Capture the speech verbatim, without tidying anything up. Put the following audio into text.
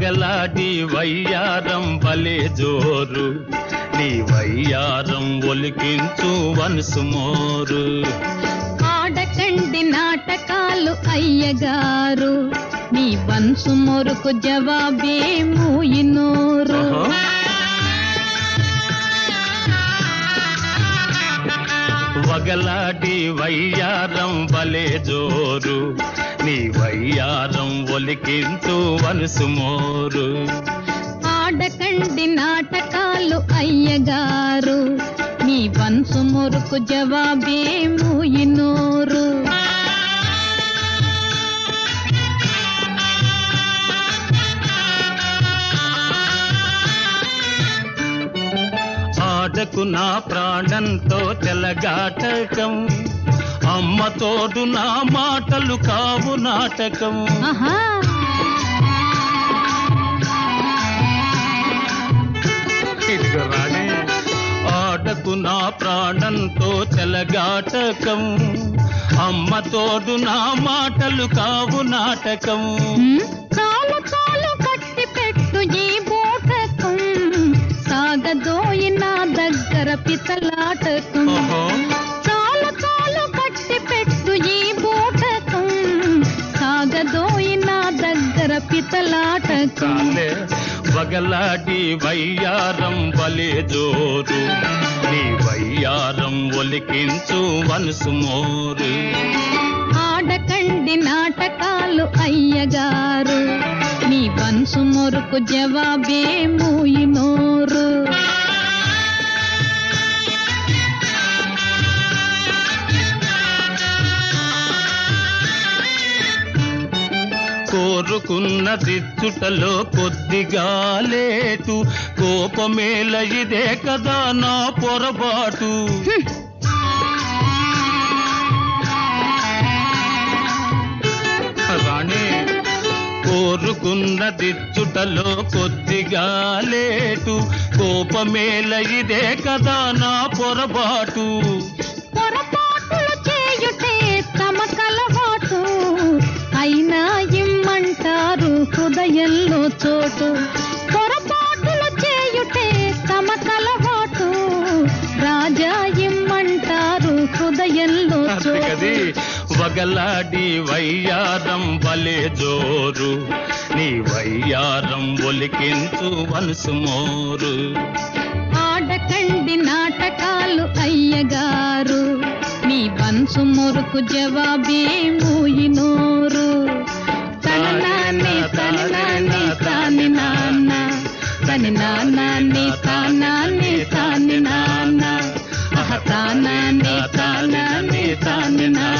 వగలాడి వయ్యారం బలే జోరు నీ వయ్యారం ఒలికించు వనసు మోరు ఆడకండి నాటకాలు అయ్యగారు నీ వన్సు మొరుకు జవాబే మూయినోరు వగలాడి వయ్యారం బలే జోరు నీ వయ్యారం ఒలికించు వనసు మోరు ఆడకండి నాటకాలు అయ్యగారు నీ వన్సు మొరుకు జవాబే మూయినోరు ఆడకు నా ప్రాణంతో తెలగాటకం అమ్మ తోడు నా మాటలు కావు నాటకం ఆహా ఇదిగో రాణి ఆడకు నా ప్రాణంతో తెలగాటకం అమ్మ తోడు నా మాటలు కావు నాటకం చాలు చాలు కట్టి పెట్టు ఈ బోటకం సాగదోయి నా దగ్గర పితలాటకం చాలు చాలు కట్టి పెట్టు ఈ బోటకం సాగదోయి నా దగ్గర పితలాటకం వగలాడి వయ్యారం బలే జోరు నీ వయ్యారం ఒలికించు వనసు మోరు ఆడకండి నాటకాలు అయ్యగారు నీ వన్సు మొరుకు జవాబే మూయినోరు కోరుకున్న దిచ్చుటలో కొద్దిగా లేటు కోపమేల ఇదే కదా నా పొరపాటు రాణి కోరుకున్న దిచ్చుటలో కొద్దిగా లేటు కోపమేల ఇదే కదా నా పొరపాటు పొరపాటులు చేయుటే తమ కలవాటు అయినా ఇమ్మంటారు హృదయంలో చోటు పొరపాటులు చేయుటే తమ కలవాటు రాజా ఇమ్మంటారు హృదయంలో చోటు వగలాడి వయ్యారం బలే జోరు నీ వయ్యారం ఒలికించు వనసు మోరు ఆడకండి నాటకాలు అయ్యగారు నీ వన్సు మొరుకు జవాబే మూయినోరు తననానే తననానే తాని నాన్న తని నాన్నే తానానే తాని నాన్న తానానే తానానే తాని నాన్న